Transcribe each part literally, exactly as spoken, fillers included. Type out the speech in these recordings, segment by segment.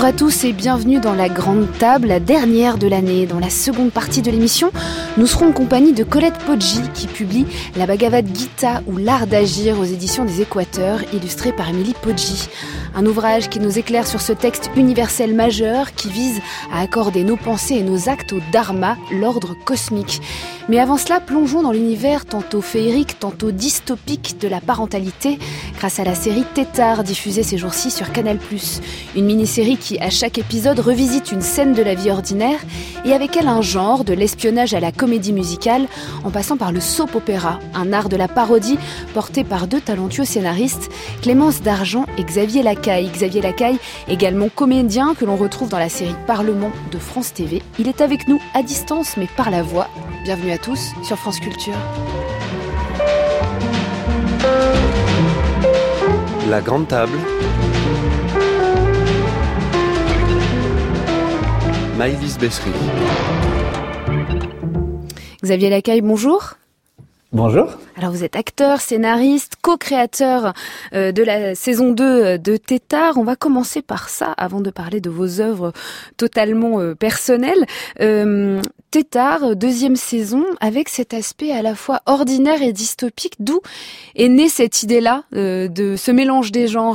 Bonjour à tous et bienvenue dans la Grande Table, la dernière de l'année. Dans la seconde partie de l'émission, nous serons en compagnie de Colette Poggi qui publie la Bhagavad Gita ou l'art d'agir aux éditions des Équateurs, illustré par Émilie Poggi. Un ouvrage qui nous éclaire sur ce texte universel majeur qui vise à accorder nos pensées et nos actes au Dharma, l'ordre cosmique. Mais avant cela, plongeons dans l'univers tantôt féerique, tantôt dystopique de la parentalité grâce à la série Tétard diffusée ces jours-ci sur Canal plus. Une mini-série qui, à chaque épisode, revisite une scène de la vie ordinaire et avec elle un genre, de l'espionnage à la comédie musicale, en passant par le soap-opéra, un art de la parodie porté par deux talentueux scénaristes, Clémence Dargent et Xavier Lacaille. Xavier Lacaille, également comédien que l'on retrouve dans la série Parlement de France T V. Il est avec nous à distance mais par la voix. Bienvenue à tous sur France Culture. La Grande Table. Maëlys Bessery. Xavier Lacaille, bonjour. Bonjour. Alors vous êtes acteur, scénariste, co-créateur euh, de la saison deux de Tétard. On va commencer par ça avant de parler de vos œuvres totalement euh, personnelles. Euh, Tétard, deuxième saison, avec cet aspect à la fois ordinaire et dystopique. D'où est née cette idée-là euh, de ce mélange des genres ?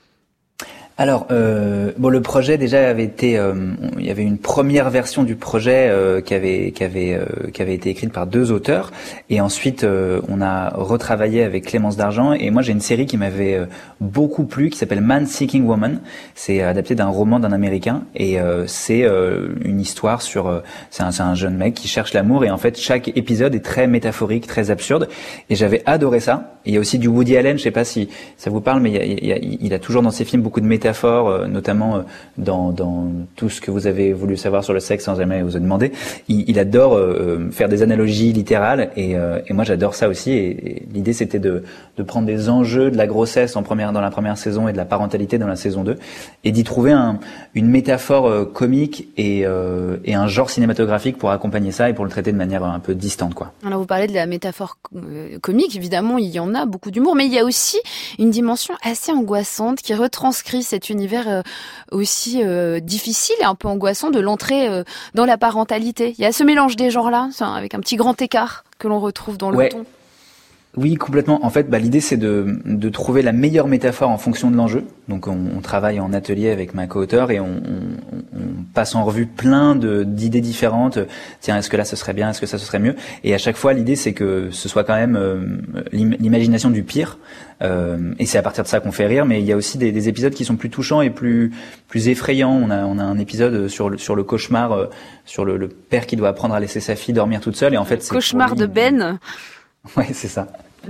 Alors, euh, bon, le projet déjà avait été, euh, il y avait une première version du projet euh, qui avait, qui avait, euh, qui avait été écrite par deux auteurs, et ensuite euh, on a retravaillé avec Clémence Dargent. Et moi, j'ai une série qui m'avait euh, beaucoup plu, qui s'appelle Man Seeking Woman. C'est adapté d'un roman d'un Américain, et euh, c'est euh, une histoire sur, euh, c'est un, c'est un jeune mec qui cherche l'amour, et en fait, chaque épisode est très métaphorique, très absurde. Et j'avais adoré ça. Et il y a aussi du Woody Allen, je sais pas si ça vous parle, mais il, y a, il, y a, il a toujours dans ses films beaucoup de métaphores, notamment dans, dans tout ce que vous avez voulu savoir sur le sexe sans jamais vous en demander. Il, il adore euh, faire des analogies littérales, et, euh, et moi j'adore ça aussi. Et, et l'idée c'était de, de prendre des enjeux de la grossesse en première, dans la première saison et de la parentalité dans la saison deux, et d'y trouver un, une métaphore euh, comique et, euh, et un genre cinématographique pour accompagner ça et pour le traiter de manière un peu distante, quoi. Alors vous parlez de la métaphore euh, comique, évidemment il y en a beaucoup d'humour, mais il y a aussi une dimension assez angoissante qui retranscrit cet univers euh, aussi euh, difficile et un peu angoissant de l'entrée euh, dans la parentalité. Il y a ce mélange des genres-là, avec un petit grand écart que l'on retrouve dans le ouais. ton. Oui, complètement. En fait, bah, l'idée, c'est de, de trouver la meilleure métaphore en fonction de l'enjeu. Donc, on, on travaille en atelier avec ma co-auteure et on, on, on passe en revue plein de, d'idées différentes. Tiens, est-ce que là, ce serait bien? Est-ce que ça, ce serait mieux? Et à chaque fois, l'idée, c'est que ce soit quand même euh, l'imagination du pire. Euh, et c'est à partir de ça qu'on fait rire. Mais il y a aussi des, des épisodes qui sont plus touchants et plus, plus effrayants. On a, on a un épisode sur le, sur le cauchemar, euh, sur le, le père qui doit apprendre à laisser sa fille dormir toute seule. Et en fait, c'est cauchemar de Ben. Ouais, c'est ça.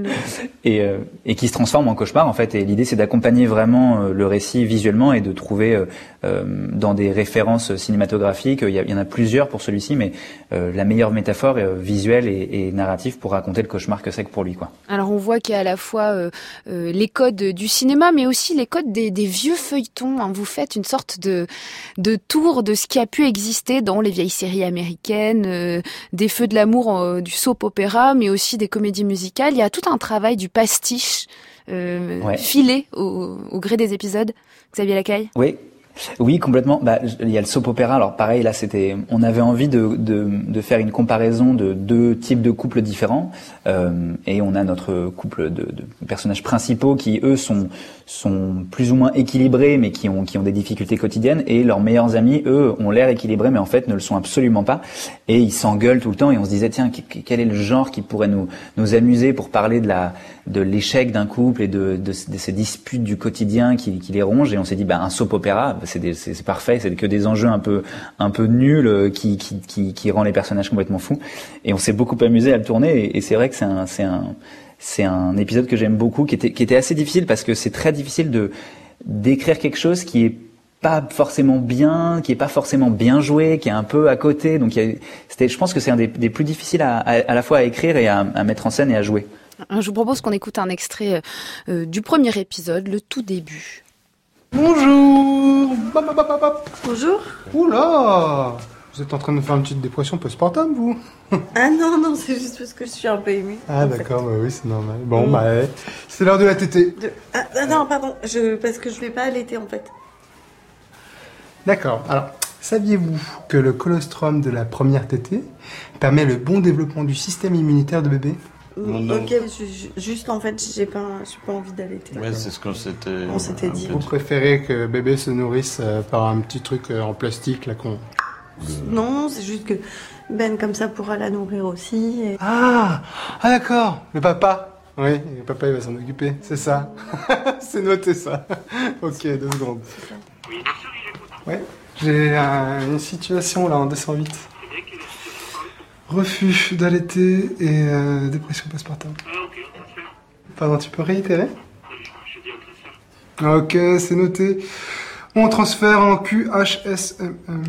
Et, euh, et qui se transforme en cauchemar en fait. Et l'idée c'est d'accompagner vraiment euh, le récit visuellement et de trouver euh, euh, dans des références cinématographiques, il y, a, il y en a plusieurs pour celui-ci, mais euh, la meilleure métaphore euh, visuelle et, et narrative pour raconter le cauchemar que c'est que pour lui, quoi. Alors on voit qu'il y a à la fois euh, euh, les codes du cinéma, mais aussi les codes des, des vieux feuilletons, hein. Vous faites une sorte de, de tour de ce qui a pu exister dans les vieilles séries américaines, euh, des Feux de l'amour, euh, du soap-opéra, mais aussi des comédies musicales. Il y a tout un travail du pastiche euh, ouais. filé au, au gré des épisodes. Xavier Lacaille. Oui. Oui, complètement. Bah, il y a le soap opéra. Alors pareil, là, c'était, on avait envie de, de, de faire une comparaison de deux types de couples différents. Euh, et on a notre couple de, de personnages principaux qui, eux, sont, sont plus ou moins équilibrés, mais qui ont, qui ont des difficultés quotidiennes. Et leurs meilleurs amis, eux, ont l'air équilibrés, mais en fait, ne le sont absolument pas. Et ils s'engueulent tout le temps. Et on se disait, tiens, quel est le genre qui pourrait nous, nous amuser pour parler de la, de l'échec d'un couple et de, de, de ces disputes du quotidien qui, qui les rongent. Et on s'est dit, bah, un soap opéra, c'est, des, c'est, c'est parfait, c'est que des enjeux un peu, un peu nuls euh, qui, qui, qui, qui rend les personnages complètement fous. Et on s'est beaucoup amusé à le tourner. Et, et c'est vrai que c'est un, c'est un, c'est un épisode que j'aime beaucoup, qui était, qui était assez difficile parce que c'est très difficile de d'écrire quelque chose qui est pas forcément bien, qui est pas forcément bien joué, qui est un peu à côté. Donc, il y a, c'était, je pense que c'est un des, des plus difficiles à, à, à la fois à écrire et à, à mettre en scène et à jouer. Je vous propose qu'on écoute un extrait euh, du premier épisode, le tout début. Bonjour. Bap, bap, bap, bap. Bonjour. Oula, vous êtes en train de faire une petite dépression postpartum, vous? Ah non, non, c'est juste parce que je suis un peu émue. Ah d'accord, bah oui, c'est normal. Bon, mmh. bah, c'est l'heure de la tétée. De... Ah, ah non, pardon, je... parce que je vais pas allaiter, en fait. D'accord. Alors, saviez-vous que le colostrum de la première tétée permet le bon développement du système immunitaire de bébé ? Non. Ok, je- juste en fait, j'ai pas, j'ai pas envie d'allaiter. Ouais, c'est ce qu'on s'était... On s'était dit. Vous préférez que bébé se nourrisse euh, par un petit truc euh, en plastique là qu'on... Non, c'est juste que Ben comme ça pourra la nourrir aussi. Et... Ah, ah d'accord, le papa. Oui, le papa il va s'en occuper, c'est ça. C'est noté ça. Ok, deux secondes. Ouais, j'ai euh, une situation là en deux cent huit. Refus d'allaiter et euh, dépression postpartum. Pardon, tu peux réitérer ? Ok, c'est noté. On transfère en Q H S M M.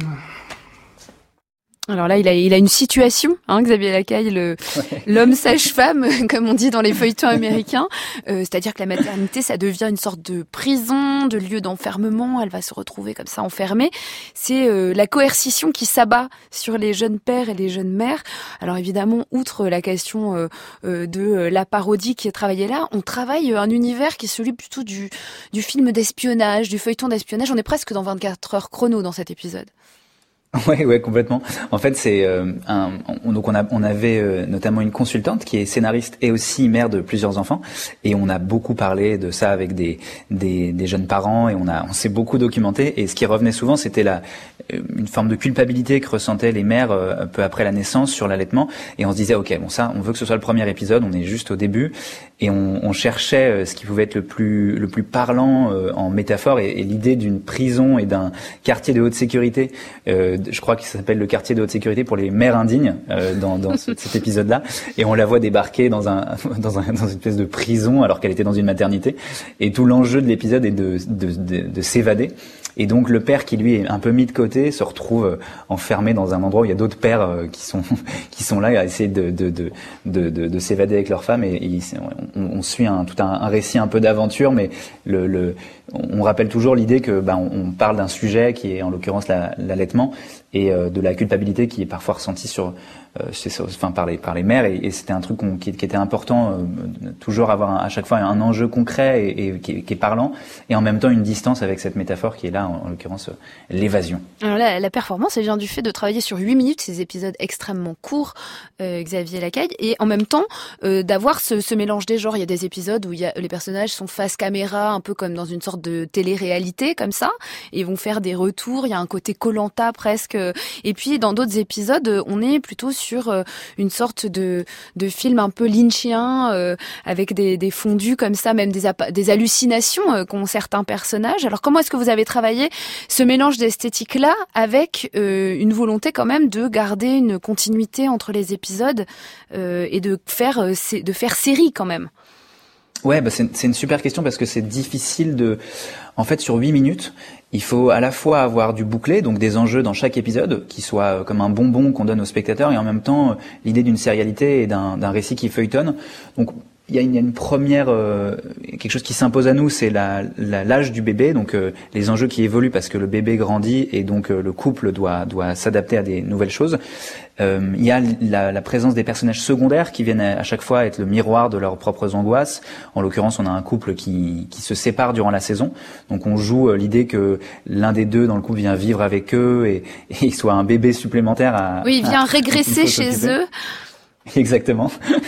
Alors là, il a, il a une situation, hein, Xavier Lacaille, le, ouais. l'homme sage-femme, comme on dit dans les feuilletons américains. Euh, c'est-à-dire que la maternité, ça devient une sorte de prison, de lieu d'enfermement. Elle va se retrouver comme ça enfermée. C'est euh, la coercition qui s'abat sur les jeunes pères et les jeunes mères. Alors évidemment, outre la question euh, euh, de euh, la parodie qui est travaillée là, on travaille un univers qui est celui plutôt du, du film d'espionnage, du feuilleton d'espionnage. On est presque dans vingt-quatre heures chrono dans cet épisode. Ouais, ouais, complètement. En fait, c'est euh, un. On, donc on a, on avait euh, notamment une consultante qui est scénariste et aussi mère de plusieurs enfants, et on a beaucoup parlé de ça avec des des, des jeunes parents, et on a, on s'est beaucoup documenté. Et ce qui revenait souvent, c'était la une forme de culpabilité que ressentaient les mères euh, peu après la naissance sur l'allaitement. Et on se disait, ok, bon ça, on veut que ce soit le premier épisode, on est juste au début, et on, on cherchait ce qui pouvait être le plus le plus parlant euh, en métaphore, et, et l'idée d'une prison et d'un quartier de haute sécurité. Euh, Je crois qu'il s'appelle le quartier de haute sécurité pour les mères indignes euh, dans, dans ce, cet épisode-là, et on la voit débarquer dans un dans un dans une espèce de prison alors qu'elle était dans une maternité. Et tout l'enjeu de l'épisode est de de, de, de s'évader. Et donc le père qui lui est un peu mis de côté se retrouve enfermé dans un endroit où il y a d'autres pères qui sont qui sont là à essayer de de de de, de, de s'évader avec leur femme. Et, et on, on suit un tout un, un récit un peu d'aventure, mais le le on rappelle toujours l'idée que ben on, on parle d'un sujet qui est en l'occurrence la, l'allaitement, et euh, de la culpabilité qui est parfois ressentie sur euh, chez, enfin par les par les mères, et, et c'était un truc qu'on, qui, qui était important, euh, toujours avoir un, à chaque fois un enjeu concret et, et qui, qui est parlant, et en même temps une distance avec cette métaphore qui est là, en, en l'occurrence euh, l'évasion. Alors là, la performance, elle vient du fait de travailler sur huit minutes, ces épisodes extrêmement courts, euh, Xavier Lacaille, et en même temps euh, d'avoir ce, ce mélange des genres. Il y a des épisodes où il y a, les personnages sont face caméra, un peu comme dans une sorte de télé-réalité comme ça, et ils vont faire des retours. Il y a un côté Koh-Lanta presque. Et puis dans d'autres épisodes, on est plutôt sur une sorte de, de film un peu lynchien, euh, avec des, des fondus comme ça, même des, des hallucinations euh, qu'ont certains personnages. Alors comment est-ce que vous avez travaillé ce mélange d'esthétique-là avec euh, une volonté quand même de garder une continuité entre les épisodes euh, et de faire, euh, de faire série quand même? Ouais, bah c'est, c'est une super question parce que c'est difficile de... En fait, sur huit minutes, il faut à la fois avoir du bouclé, donc des enjeux dans chaque épisode, qui soient comme un bonbon qu'on donne aux spectateurs, et en même temps, l'idée d'une sérialité et d'un, d'un récit qui feuilletonne. Donc, il y a une, il y a une première, euh, quelque chose qui s'impose à nous, c'est la, la, l'âge du bébé, donc euh, les enjeux qui évoluent parce que le bébé grandit et donc euh, le couple doit, doit s'adapter à des nouvelles choses. Euh, il y a la, la présence des personnages secondaires qui viennent à, à chaque fois être le miroir de leurs propres angoisses. En l'occurrence, on a un couple qui, qui se sépare durant la saison, donc on joue euh, l'idée que l'un des deux dans le couple vient vivre avec eux et, et il soit un bébé supplémentaire à... Oui, il vient à, régresser chez eux. Exactement.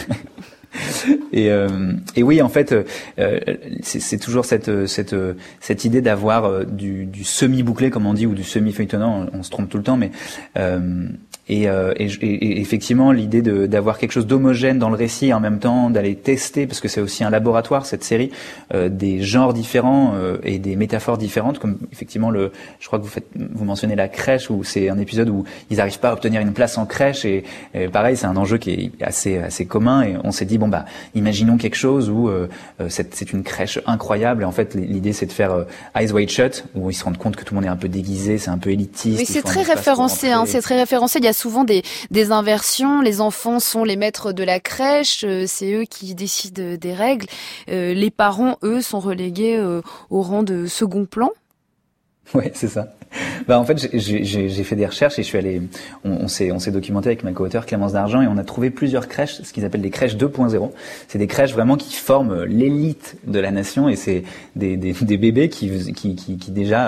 Et, euh, et oui, en fait, euh, c'est, c'est toujours cette, cette, cette idée d'avoir euh, du, du semi-bouclé, comme on dit, ou du semi-feuilletonnant. On, on se trompe tout le temps, mais euh, et, euh, et, et effectivement, l'idée de, d'avoir quelque chose d'homogène dans le récit, et en même temps d'aller tester, parce que c'est aussi un laboratoire cette série, euh, des genres différents euh, et des métaphores différentes, comme effectivement le, je crois que vous faites, vous mentionnez la crèche, où c'est un épisode où ils n'arrivent pas à obtenir une place en crèche, et, et pareil, c'est un enjeu qui est assez, assez commun, et on s'est dit bon bah, imaginons quelque chose où euh, c'est, c'est une crèche incroyable, et en fait l'idée c'est de faire euh, Eyes Wide Shut, où ils se rendent compte que tout le monde est un peu déguisé, c'est un peu élitiste. Oui, c'est très référencé, hein, c'est très référencé. Il y a souvent des, des inversions. Les enfants sont les maîtres de la crèche, euh, c'est eux qui décident des règles. Euh, les parents, eux, sont relégués euh, au rang de second plan. Ouais, c'est ça. Bah en fait, j'ai, j'ai, j'ai fait des recherches et je suis allé, on, on s'est, on s'est documenté avec ma co-auteure Clémence Dargent, et on a trouvé plusieurs crèches, ce qu'ils appellent des crèches deux point zéro. C'est des crèches vraiment qui forment l'élite de la nation, et c'est des, des, des bébés qui, qui, qui, qui déjà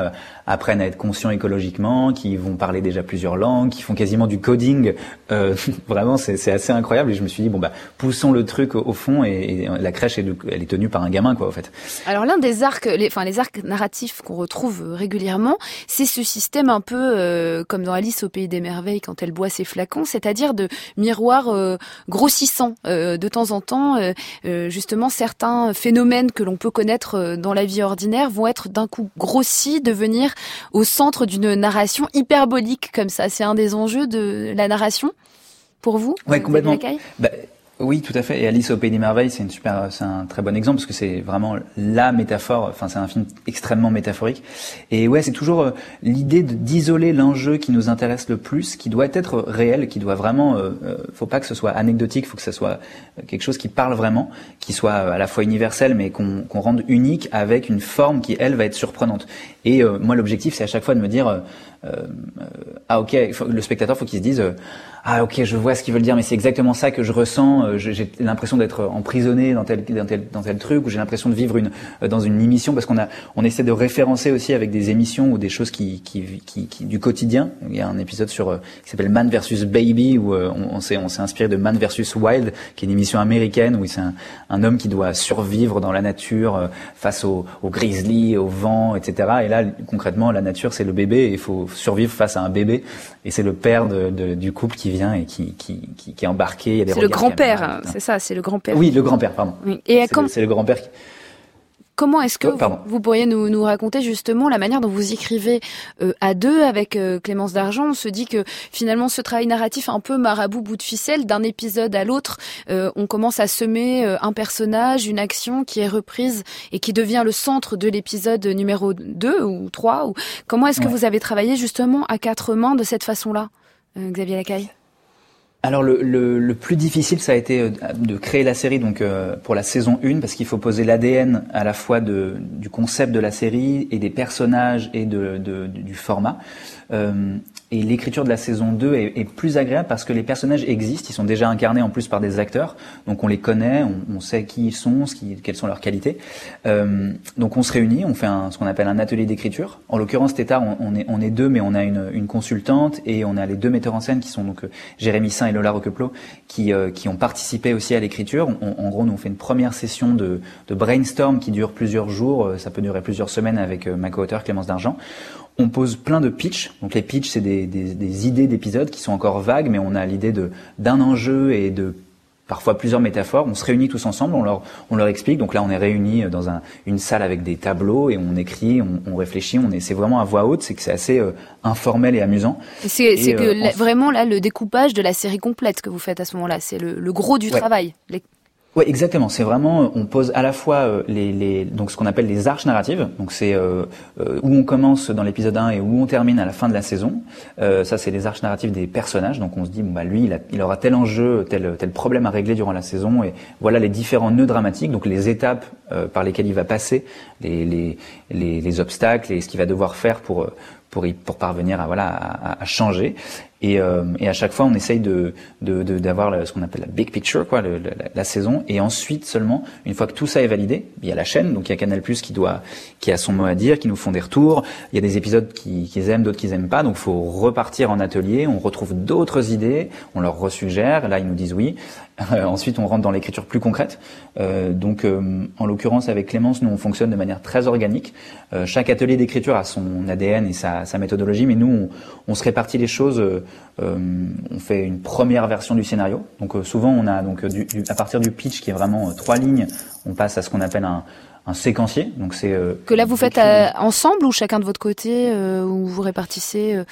apprennent à être conscients écologiquement, qui vont parler déjà plusieurs langues, qui font quasiment du coding. Euh, vraiment, c'est, c'est assez incroyable. Et je me suis dit bon bah poussons le truc au, au fond. Et, et la crèche, elle, elle est tenue par un gamin, quoi, en fait. Alors l'un des arcs, les, enfin les arcs narratifs qu'on retrouve régulièrement, c'est ce système un peu euh, comme dans Alice au pays des merveilles quand elle boit ses flacons, c'est-à-dire de miroir euh, grossissant. Euh, de temps en temps, euh, euh, justement, certains phénomènes que l'on peut connaître euh, dans la vie ordinaire vont être d'un coup grossis, devenir au centre d'une narration hyperbolique comme ça. C'est un des enjeux de la narration pour vous? Ouais, complètement. Bah, oui, tout à fait. Et Alice au pays des merveilles, c'est une super, c'est un très bon exemple parce que c'est vraiment la métaphore. Enfin, c'est un film extrêmement métaphorique. Et ouais, c'est toujours euh, l'idée de, d'isoler l'enjeu qui nous intéresse le plus, qui doit être réel, qui doit vraiment. Euh, euh, faut pas que ce soit anecdotique, faut que ce soit quelque chose qui parle vraiment, qui soit à la fois universel, mais qu'on, qu'on rende unique avec une forme qui elle va être surprenante. Et euh, moi, l'objectif, c'est à chaque fois de me dire. Euh, Euh, euh, ah ok, faut, le spectateur faut qu'il se dise euh, ah ok, je vois ce qu'ils veulent dire, mais c'est exactement ça que je ressens. Euh, j'ai l'impression d'être emprisonné dans tel dans tel dans tel truc, ou j'ai l'impression de vivre une euh, dans une émission, parce qu'on a on essaie de référencer aussi avec des émissions ou des choses qui qui qui, qui du quotidien. Il y a un épisode sur euh, qui s'appelle Man versus Baby où euh, on, on s'est on s'est inspiré de Man versus Wild, qui est une émission américaine où c'est un, un homme qui doit survivre dans la nature euh, face au, au grizzly, au vent, et cetera. Et là concrètement, la nature c'est le bébé et il faut survivre face à un bébé, et c'est le père de, de, du couple qui vient et qui, qui, qui, qui est embarqué. Il y a des c'est le grand-père, hein, c'est ça, c'est le grand-père. Oui, le grand-père, pardon. Oui. Et c'est, comme... le, c'est le grand-père qui... Comment est-ce que oh, vous, vous pourriez nous, nous raconter justement la manière dont vous écrivez euh, à deux avec euh, Clémence Dargent? On se dit que finalement ce travail narratif un peu marabout bout de ficelle, d'un épisode à l'autre, euh, on commence à semer euh, un personnage, une action qui est reprise et qui devient le centre de l'épisode numéro deux ou trois. Ou... Comment est-ce que ouais. vous avez travaillé justement à quatre mains de cette façon-là, euh, Xavier Lacaille? Alors le, le, le plus difficile, ça a été de créer la série donc euh, pour la saison un, parce qu'il faut poser l'A D N à la fois de, du concept de la série et des personnages et de, de, du format. Euh, et l'écriture de la saison deux est, est plus agréable parce que les personnages existent, ils sont déjà incarnés en plus par des acteurs, donc on les connaît, on, on sait qui ils sont, ce qui, quelles sont leurs qualités. Euh, donc on se réunit, on fait un, ce qu'on appelle un atelier d'écriture. En l'occurrence, Tétard, on, on, est, on est deux, mais on a une, une consultante et on a les deux metteurs en scène qui sont donc euh, Jérémy Saint et Lola Roqueplot, qui, euh, qui ont participé aussi à l'écriture. On, en gros, nous on fait une première session de, de brainstorm qui dure plusieurs jours, ça peut durer plusieurs semaines avec euh, ma co-auteure Clémence Dargent. On pose plein de pitchs. Donc les pitchs, c'est des, des, des idées d'épisodes qui sont encore vagues, mais on a l'idée de d'un enjeu et de parfois plusieurs métaphores. On se réunit tous ensemble, on leur on leur explique. Donc là, on est réunis dans un, une salle avec des tableaux et on écrit, on, on réfléchit. On est, c'est vraiment à voix haute. C'est que c'est assez euh, informel et amusant. C'est, et c'est euh, que la, vraiment là le découpage de la série complète que vous faites à ce moment-là, c'est le, le gros du ouais. travail. Les... Oui, exactement. C'est vraiment, on pose à la fois euh, les, les, donc ce qu'on appelle les arches narratives. Donc c'est euh, euh, où on commence dans l'épisode un et où on termine à la fin de la saison. Euh, ça, c'est les arches narratives des personnages. Donc on se dit, bon bah lui, il, a, il aura tel enjeu, tel tel problème à régler durant la saison, et voilà les différents nœuds dramatiques. Donc les étapes euh, par lesquelles il va passer, les les les, les obstacles et ce qu'il va devoir faire pour pour y, pour parvenir à voilà à, à changer. Et, euh, et à chaque fois, on essaye de, de, de d'avoir le, ce qu'on appelle la big picture, quoi, le, la, la saison. Et ensuite seulement, une fois que tout ça est validé, il y a la chaîne, donc il y a Canal+ qui doit, qui a son mot à dire, qui nous font des retours. Il y a des épisodes qui, qu'ils aiment, d'autres qu'ils aiment pas. Donc, faut repartir en atelier. On retrouve d'autres idées, on leur resuggère. Là, ils nous disent oui. Euh, ensuite, on rentre dans l'écriture plus concrète. Euh, donc, euh, en l'occurrence, avec Clémence, nous, on fonctionne de manière très organique. Euh, chaque atelier d'écriture a son A D N et sa, sa méthodologie, mais nous, on, on se répartit les choses. Euh, Euh, on fait une première version du scénario. Donc euh, souvent on a donc du, du, à partir du pitch qui est vraiment euh, trois lignes, on passe à ce qu'on appelle un, un séquencier. Donc c'est euh, que là vous faites euh, ensemble ou chacun de votre côté, euh, ou vous répartissez euh,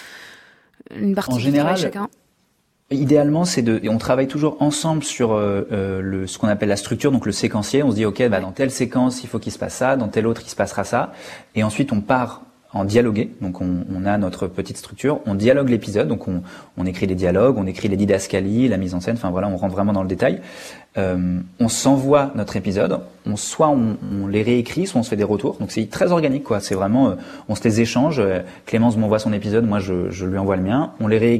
une partie en général, du travail chacun. Idéalement, c'est de, et on travaille toujours ensemble sur euh, euh, le, ce qu'on appelle la structure, donc le séquencier. On se dit ok, bah, dans telle séquence il faut qu'il se passe ça, dans telle autre il se passera ça, et ensuite on part en dialoguer. Donc on, on a notre petite structure, on dialogue l'épisode, donc on, on écrit les dialogues, on écrit les didascalies, la mise en scène, enfin voilà, on rentre vraiment dans le détail. Euh, on s'envoie notre épisode, on soit on, on les réécrit, soit on se fait des retours. Donc c'est très organique, quoi. C'est vraiment, euh, on se les échange. Euh, Clémence m'envoie son épisode, moi je, je lui envoie le mien. On les réécrit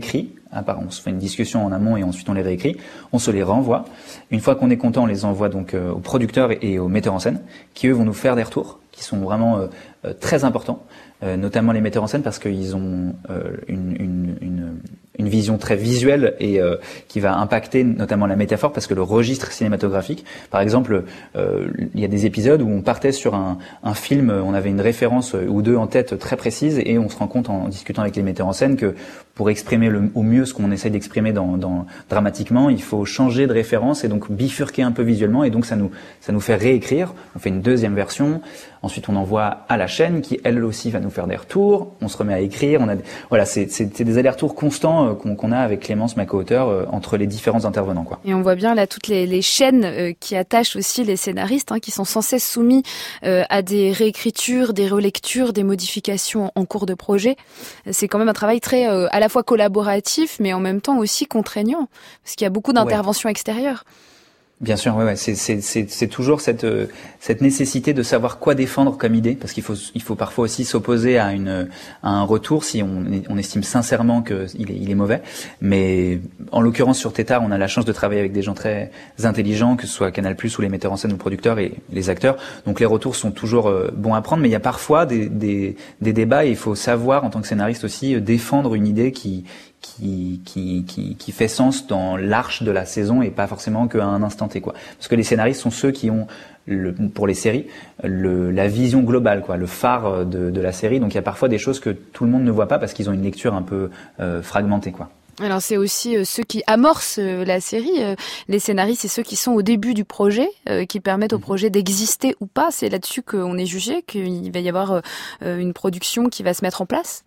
à part, on se fait une discussion en amont et ensuite on les réécrit. On se les renvoie. Une fois qu'on est content, on les envoie donc euh, aux producteurs et, et aux metteurs en scène, qui eux vont nous faire des retours, qui sont vraiment euh, euh, très importants, euh, notamment les metteurs en scène parce qu'ils ont euh, une, une, une, une vision très visuelle et euh, qui va impacter notamment la métaphore parce que le registre cinématographique, par exemple, euh, il y a des épisodes où on partait sur un, un film, on avait une référence ou deux en tête très précise et on se rend compte en, en discutant avec les metteurs en scène que pour exprimer le, au mieux ce qu'on essaie d'exprimer dans, dans, dramatiquement, il faut changer de référence et donc bifurquer un peu visuellement et donc ça nous, ça nous fait réécrire. On fait une deuxième version. Ensuite, on envoie à la chaîne qui, elle aussi, va nous faire des retours. On se remet à écrire. On a, voilà, c'est, c'est, c'est des allers-retours constants euh, qu'on, qu'on a avec Clémence, ma co-auteure, euh, entre les différents intervenants, quoi. Et on voit bien là toutes les, les chaînes euh, qui attachent aussi les scénaristes, hein, qui sont sans cesse soumis euh, à des réécritures, des relectures, des modifications en cours de projet. C'est quand même un travail très euh, à la fois collaboratif, mais en même temps aussi contraignant, parce qu'il y a beaucoup d'interventions ouais. extérieures. Bien sûr, ouais, ouais. C'est, c'est, c'est, c'est toujours cette, euh, cette nécessité de savoir quoi défendre comme idée, parce qu'il faut, il faut parfois aussi s'opposer à une, à un retour si on, on estime sincèrement que il est, il est mauvais. Mais en l'occurrence sur Tétard, on a la chance de travailler avec des gens très intelligents, que ce soit Canal+ ou les metteurs en scène ou producteurs et les acteurs. Donc les retours sont toujours euh, bons à prendre, mais il y a parfois des, des, des débats et il faut savoir en tant que scénariste aussi défendre une idée qui Qui, qui, qui, qui fait sens dans l'arche de la saison et pas forcément qu'à un instant T, quoi. Parce que les scénaristes sont ceux qui ont, le, pour les séries, le, la vision globale, quoi, le phare de, de la série. Donc il y a parfois des choses que tout le monde ne voit pas parce qu'ils ont une lecture un peu euh, fragmentée, quoi. Alors c'est aussi euh, ceux qui amorcent euh, la série, euh, les scénaristes, c'est ceux qui sont au début du projet, euh, qui permettent au projet d'exister ou pas. C'est là-dessus qu'on est jugé, qu'il va y avoir euh, une production qui va se mettre en place.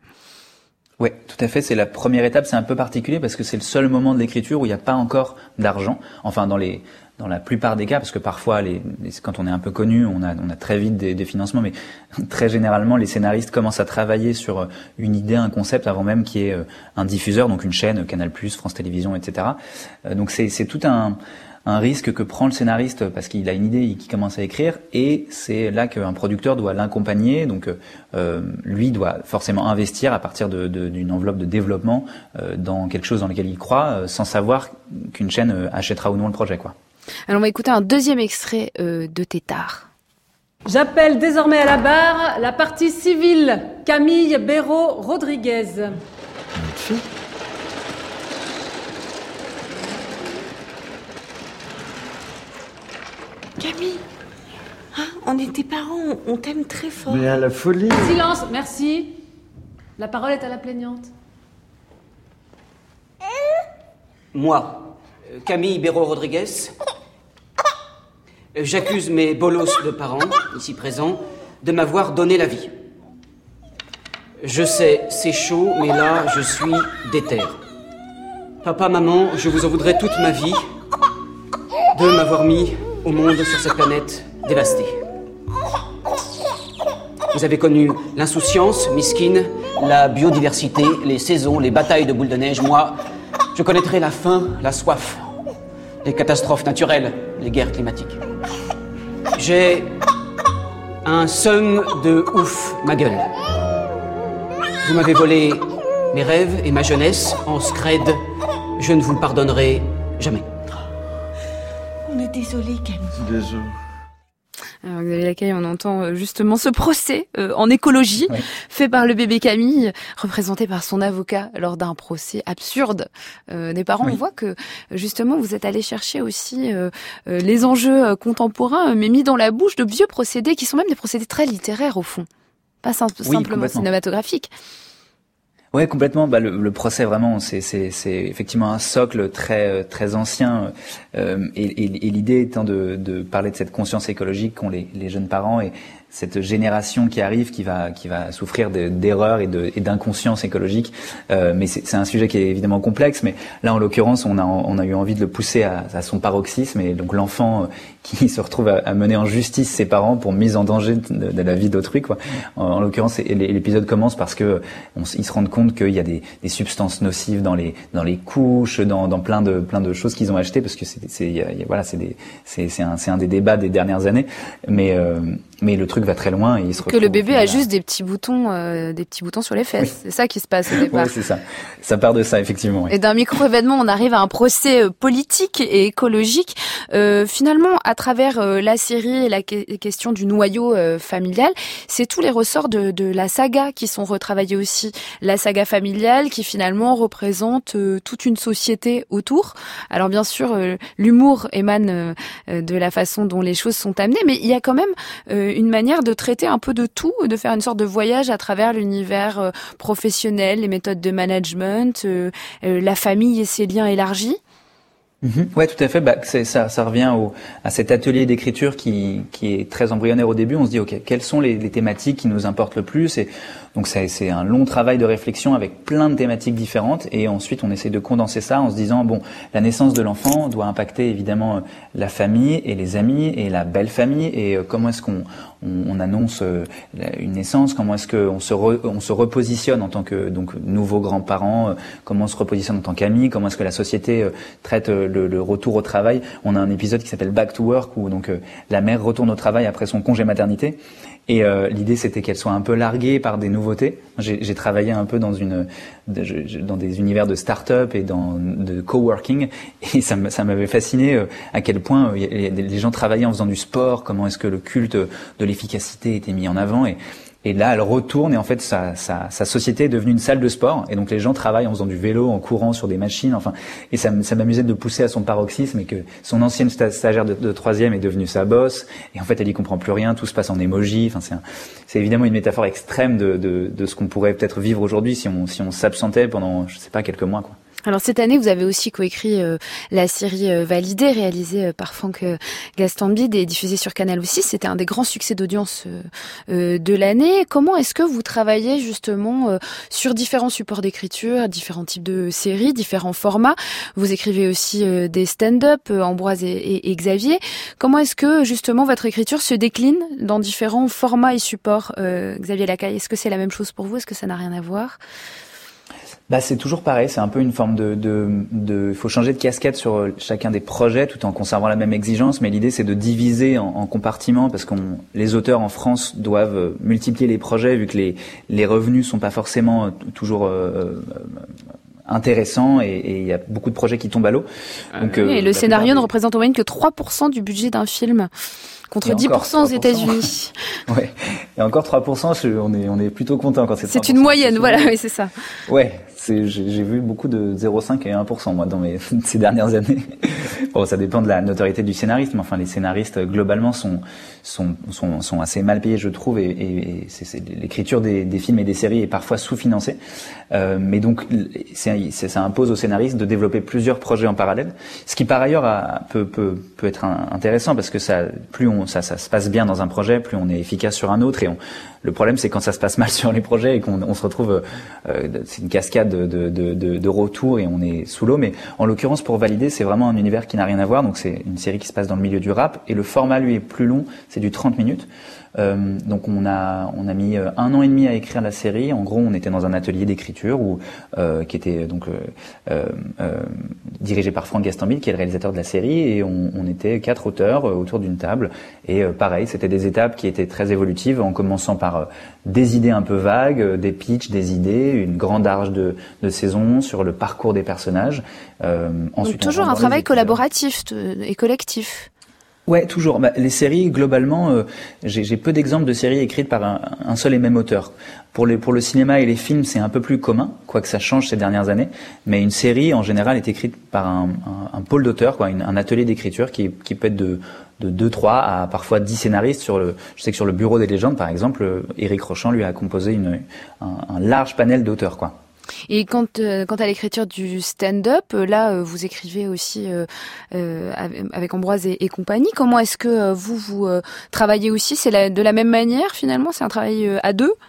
Oui, tout à fait. C'est la première étape. C'est un peu particulier parce que c'est le seul moment de l'écriture où il n'y a pas encore d'argent. Enfin, dans les, dans la plupart des cas, parce que parfois, les, les, quand on est un peu connu, on a, on a très vite des, des financements, mais très généralement, les scénaristes commencent à travailler sur une idée, un concept avant même qu'il y ait un diffuseur, donc une chaîne, Canal+, France Télévisions, et cetera. Donc c'est, c'est tout un, un risque que prend le scénariste parce qu'il a une idée et qu'il commence à écrire, et c'est là qu'un producteur doit l'accompagner, donc euh, lui doit forcément investir à partir de, de, d'une enveloppe de développement euh, dans quelque chose dans lequel il croit, euh, sans savoir qu'une chaîne euh, achètera ou non le projet, quoi. Alors on va écouter un deuxième extrait euh, de Tétard. J'appelle désormais à la barre la partie civile, Camille Béraud-Rodriguez. Camille, hein, on est tes parents, on t'aime très fort. Mais à la folie. Silence, merci. La parole est à la plaignante. Moi, Camille Béraud-Rodriguez, j'accuse mes bolos de parents, ici présents, de m'avoir donné la vie. Je sais, c'est chaud, mais là, je suis déter. Papa, maman, je vous en voudrais toute ma vie de m'avoir mis au monde sur cette planète dévastée. Vous avez connu l'insouciance, Miskine, la biodiversité, les saisons, les batailles de boules de neige. Moi, je connaîtrai la faim, la soif, les catastrophes naturelles, les guerres climatiques. J'ai un seum de ouf, ma gueule. Vous m'avez volé mes rêves et ma jeunesse en scred. Je ne vous le pardonnerai jamais. On est désolé, Camille. Désolé. Alors Xavier Lacaille, on entend justement ce procès euh, en écologie oui. fait par le bébé Camille, représenté par son avocat lors d'un procès absurde euh, des parents. Oui. On voit que justement vous êtes allé chercher aussi euh, euh, les enjeux contemporains, mais mis dans la bouche de vieux procédés qui sont même des procédés très littéraires au fond, pas sim- oui, simplement cinématographiques. Ouais, complètement. Bah, le, le procès vraiment, c'est, c'est, c'est effectivement un socle très, très ancien. Euh, et, et, et l'idée étant de, de parler de cette conscience écologique qu'ont les, les jeunes parents et cette génération qui arrive, qui va, qui va souffrir de, d'erreurs et, de, et d'inconscience écologique. Euh, mais c'est, c'est un sujet qui est évidemment complexe. Mais là, en l'occurrence, on a, on a eu envie de le pousser à, à son paroxysme. Et donc l'enfant qui se retrouve à, à mener en justice ses parents pour mise en danger de, de la vie d'autrui, quoi. En, en l'occurrence, l'épisode commence parce que on, ils se rendent compte qu'il y a des, des substances nocives dans les, dans les couches, dans, dans plein de, plein de choses qu'ils ont achetées, parce que c'est, c'est, y a, y a, voilà, c'est des, c'est, c'est un, c'est un des débats des dernières années. Mais euh, mais le truc va très loin et il se que retrouve. le bébé a là. juste des petits boutons, euh, des petits boutons sur les fesses. Oui. C'est ça qui se passe au départ. Oui, c'est ça. Ça part de ça, effectivement. Oui. Et d'un micro-événement, on arrive à un procès politique et écologique. Euh, finalement, à travers euh, la série et la que- question du noyau euh, familial, c'est tous les ressorts de, de la saga qui sont retravaillés aussi. La saga familiale qui finalement représente euh, toute une société autour. Alors bien sûr, euh, l'humour émane euh, de la façon dont les choses sont amenées, mais il y a quand même euh, une manière de traiter un peu de tout, de faire une sorte de voyage à travers l'univers euh, professionnel, les méthodes de management, euh, euh, la famille et ses liens élargis. Mmh. Ouais, tout à fait. Bah, c'est, ça, ça revient au, à cet atelier d'écriture qui, qui est très embryonnaire au début. On se dit, ok, quelles sont les, les thématiques qui nous importent le plus? Et donc, c'est, c'est un long travail de réflexion avec plein de thématiques différentes. Et ensuite, on essaie de condenser ça en se disant, bon, la naissance de l'enfant doit impacter évidemment la famille et les amis et la belle famille. Et comment est-ce qu'on on, on annonce une naissance? Comment est-ce qu'on se, re, on se repositionne en tant que donc nouveaux grands-parents? Comment on se repositionne en tant qu'amis? Comment est-ce que la société traite Le, le retour au travail? On a un épisode qui s'appelle Back to Work où donc euh, la mère retourne au travail après son congé maternité et euh, l'idée c'était qu'elle soit un peu larguée par des nouveautés. J'ai, j'ai travaillé un peu dans une de, je, dans des univers de start-up et dans de coworking et ça, ça m'avait fasciné euh, à quel point euh, les gens travaillaient en faisant du sport. Comment est-ce que le culte de l'efficacité était mis en avant et Et là, elle retourne et en fait, sa, sa, sa société est devenue une salle de sport. Et donc, les gens travaillent en faisant du vélo, en courant sur des machines. Enfin, et ça, ça m'amusait de pousser à son paroxysme et que son ancienne stagiaire de, de troisième est devenue sa boss. Et en fait, elle y comprend plus rien. Tout se passe en émoji. Enfin, c'est, un, c'est évidemment une métaphore extrême de, de, de ce qu'on pourrait peut-être vivre aujourd'hui si on, si on s'absentait pendant, je sais pas, quelques mois, quoi. Alors cette année, vous avez aussi coécrit euh, la série euh, Validée, réalisée euh, par Franck euh, Gastambide et diffusée sur Canal aussi. C'était un des grands succès d'audience euh, euh, de l'année. Comment est-ce que vous travaillez justement euh, sur différents supports d'écriture, différents types de séries, différents formats? Vous écrivez aussi euh, des stand-up, euh, Ambroise et, et, et Xavier. Comment est-ce que justement votre écriture se décline dans différents formats et supports? euh, Xavier Lacaille, est-ce que c'est la même chose pour vous? Est-ce que ça n'a rien à voir? Bah, c'est toujours pareil, c'est un peu une forme de, de, de, il faut changer de casquette sur chacun des projets tout en conservant la même exigence, mais l'idée c'est de diviser en, en compartiments parce qu'on, les auteurs en France doivent multiplier les projets vu que les, les revenus sont pas forcément toujours, euh, intéressants et il y a beaucoup de projets qui tombent à l'eau. Donc, oui, euh, et le scénario des... ne représente en moyenne que trois pour cent du budget d'un film. Contre dix pour cent aux États-Unis. Ouais. Et encore trois pour cent, on est, on est plutôt content quand c'est trois pour cent. C'est une moyenne, voilà, oui, c'est ça. Ouais. C'est, j'ai, j'ai vu beaucoup de zéro virgule cinq et un pour cent, moi, dans mes, ces dernières années. Bon, ça dépend de la notoriété du scénariste, mais enfin, les scénaristes, globalement, sont, sont, sont, sont assez mal payés, je trouve, et, et, et c'est, c'est, l'écriture des, des films et des séries est parfois sous-financée. Euh, mais donc, c'est, c'est, ça impose aux scénaristes de développer plusieurs projets en parallèle. Ce qui, par ailleurs, a, peut, peut, peut être un, intéressant parce que ça, plus on, ça, ça se passe bien dans un projet, plus on est efficace sur un autre et on, le problème, c'est quand ça se passe mal sur les projets et qu'on on se retrouve, euh, c'est une cascade de, de, de, de, de retour et on est sous l'eau. Mais en l'occurrence, pour Valider, c'est vraiment un univers qui n'a rien à voir. Donc c'est une série qui se passe dans le milieu du rap et le format, lui, est plus long. C'est du trente minutes. Euh, donc on a on a mis un an et demi à écrire la série. En gros, on était dans un atelier d'écriture où euh, qui était donc euh, euh, dirigé par Franck Gastambide, qui est le réalisateur de la série, et on, on était quatre auteurs euh, autour d'une table. Et euh, pareil, c'était des étapes qui étaient très évolutives, en commençant par euh, des idées un peu vagues, euh, des pitchs, des idées, une grande arche de, de saison sur le parcours des personnages. Euh, ensuite, donc toujours un travail collaboratif et collectif. Ouais, toujours. Bah, les séries, globalement, euh, j'ai, j'ai peu d'exemples de séries écrites par un, un seul et même auteur. Pour, les, pour le cinéma et les films, c'est un peu plus commun, quoique ça change ces dernières années. Mais une série, en général, est écrite par un, un, un pôle d'auteurs, quoi, une, un atelier d'écriture qui, qui peut être de, de deux, trois à parfois dix scénaristes. Sur le, je sais que sur le Bureau des légendes, par exemple, Éric Rochant lui a composé une, un, un large panel d'auteurs, quoi. Et quant, euh, quant à l'écriture du stand-up, là, euh, vous écrivez aussi euh, euh, avec Ambroise et, et compagnie. Comment est-ce que euh, vous, vous euh, travaillez aussi? C'est la, de la même manière, finalement? C'est un travail euh, à deux?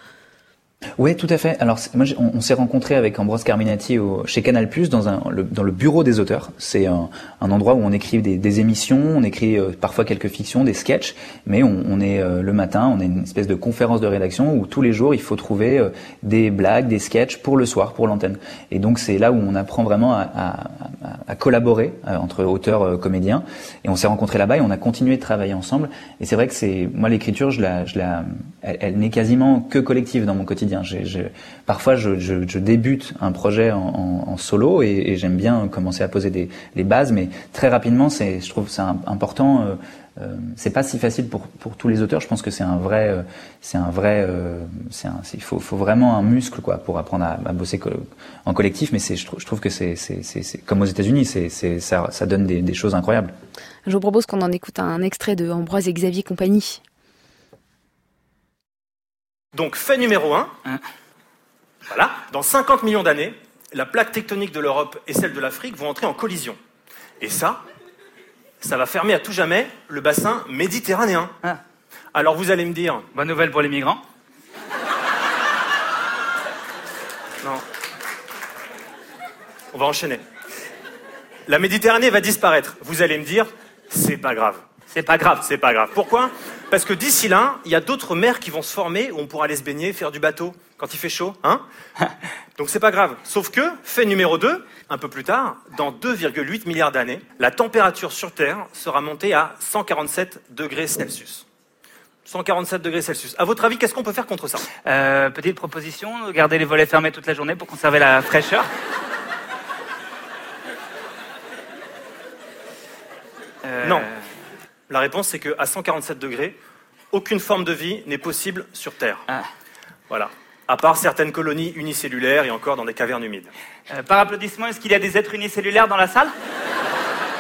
Oui, tout à fait. Alors, moi, on, on s'est rencontrés avec Ambroise Carminati au, chez Canal+, dans un, le, dans le bureau des auteurs. C'est un, un endroit où on écrit des, des émissions, on écrit euh, parfois quelques fictions, des sketchs, mais on, on est euh, le matin, on a une espèce de conférence de rédaction où tous les jours, il faut trouver euh, des blagues, des sketchs pour le soir, pour l'antenne. Et donc, c'est là où on apprend vraiment à, à, à, collaboré euh, entre auteurs, euh, comédiens, et on s'est rencontrés là-bas et on a continué de travailler ensemble. Et c'est vrai que c'est moi l'écriture, je la, je la, elle, elle n'est quasiment que collective dans mon quotidien. J'ai, j'ai, parfois, je, je, je débute un projet en, en, en solo et, et j'aime bien commencer à poser des les bases, mais très rapidement, c'est, je trouve, c'est un, important. Euh, Euh, c'est pas si facile pour pour tous les auteurs. Je pense que c'est un vrai, euh, c'est un vrai, euh, c'est un, c'est, il faut faut vraiment un muscle quoi pour apprendre à, à bosser co- en collectif. Mais c'est, je trouve, je trouve que c'est c'est c'est, c'est comme aux États-Unis, c'est c'est ça ça donne des, des choses incroyables. Je vous propose qu'on en écoute un extrait de Ambroise et Xavier Compagnie. Donc fait numéro un. Hein. Voilà. Dans cinquante millions d'années, la plaque tectonique de l'Europe et celle de l'Afrique vont entrer en collision. Et ça. Ça va fermer à tout jamais le bassin méditerranéen. Ah. Alors vous allez me dire... Bonne nouvelle pour les migrants. Non. On va enchaîner. La Méditerranée va disparaître. Vous allez me dire, c'est pas grave. C'est pas grave, c'est pas grave. Pourquoi ? Parce que d'ici là, il y a d'autres mers qui vont se former où on pourra aller se baigner, faire du bateau quand il fait chaud, hein ? Donc c'est pas grave. Sauf que, fait numéro deux, un peu plus tard, dans deux virgule huit milliards d'années, la température sur Terre sera montée à cent quarante-sept degrés Celsius. cent quarante-sept degrés Celsius. À votre avis, qu'est-ce qu'on peut faire contre ça ? euh, Petite proposition, garder les volets fermés toute la journée pour conserver la fraîcheur. euh... Non. La réponse, c'est qu'à cent quarante-sept degrés, aucune forme de vie n'est possible sur Terre. Ah. Voilà. À part certaines colonies unicellulaires et encore dans des cavernes humides. Euh, par applaudissement, est-ce qu'il y a des êtres unicellulaires dans la salle ? Non ?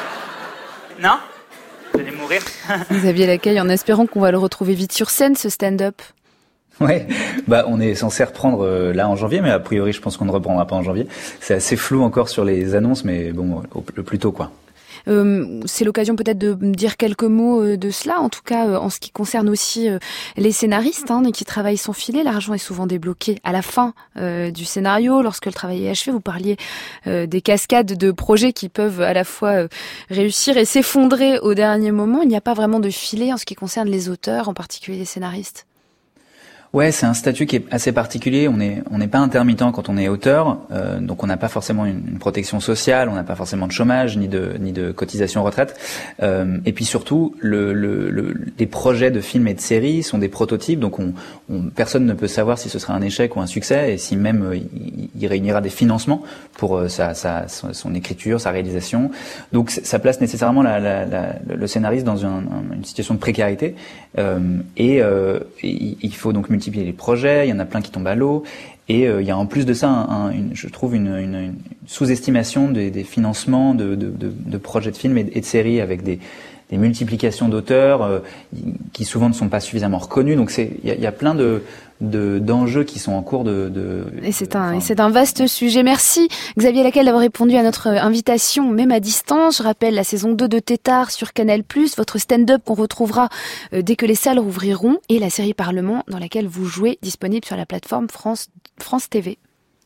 Vous allez mourir. Xavier Lacaille, en espérant qu'on va le retrouver vite sur scène, ce stand-up. Ouais, bah on est censé reprendre euh, là en janvier, mais a priori je pense qu'on ne reprendra pas en janvier. C'est assez flou encore sur les annonces, mais bon, au, le plus tôt quoi. Euh, c'est l'occasion peut-être de dire quelques mots de cela, en tout cas euh, en ce qui concerne aussi euh, les scénaristes hein, qui travaillent sans filet. L'argent est souvent débloqué à la fin euh, du scénario, lorsque le travail est achevé. Vous parliez euh, des cascades de projets qui peuvent à la fois euh, réussir et s'effondrer au dernier moment. Il n'y a pas vraiment de filet en ce qui concerne les auteurs, en particulier les scénaristes. Ouais, c'est un statut qui est assez particulier. On est, on n'est pas intermittent quand on est auteur, euh, donc on n'a pas forcément une, une protection sociale, on n'a pas forcément de chômage ni de ni de cotisation retraite. Euh, et puis surtout, le, le, le, les projets de films et de séries sont des prototypes, donc on, on, personne ne peut savoir si ce sera un échec ou un succès, et si même euh, il, il réunira des financements pour euh, sa, sa, son écriture, sa réalisation. Donc ça place nécessairement la, la, la, le scénariste dans un, un, une situation de précarité, euh, et, euh, et il faut donc multiplier les projets, il y en a plein qui tombent à l'eau, et euh, il y a en plus de ça, un, un, une, je trouve, une, une, une sous-estimation des, des financements de, de, de, de projets de films et, et de séries avec des, des multiplications d'auteurs euh, qui souvent ne sont pas suffisamment reconnus. Donc c'est, il y a, il y a plein de, de d'enjeux qui sont en cours de. de et c'est de, un, enfin... et c'est un vaste sujet. Merci Xavier Lacaille d'avoir répondu à notre invitation, même à distance. Je rappelle la saison deux de Tétard sur Canal plus, votre stand-up qu'on retrouvera euh, dès que les salles rouvriront, et la série Parlement dans laquelle vous jouez, disponible sur la plateforme France France T V.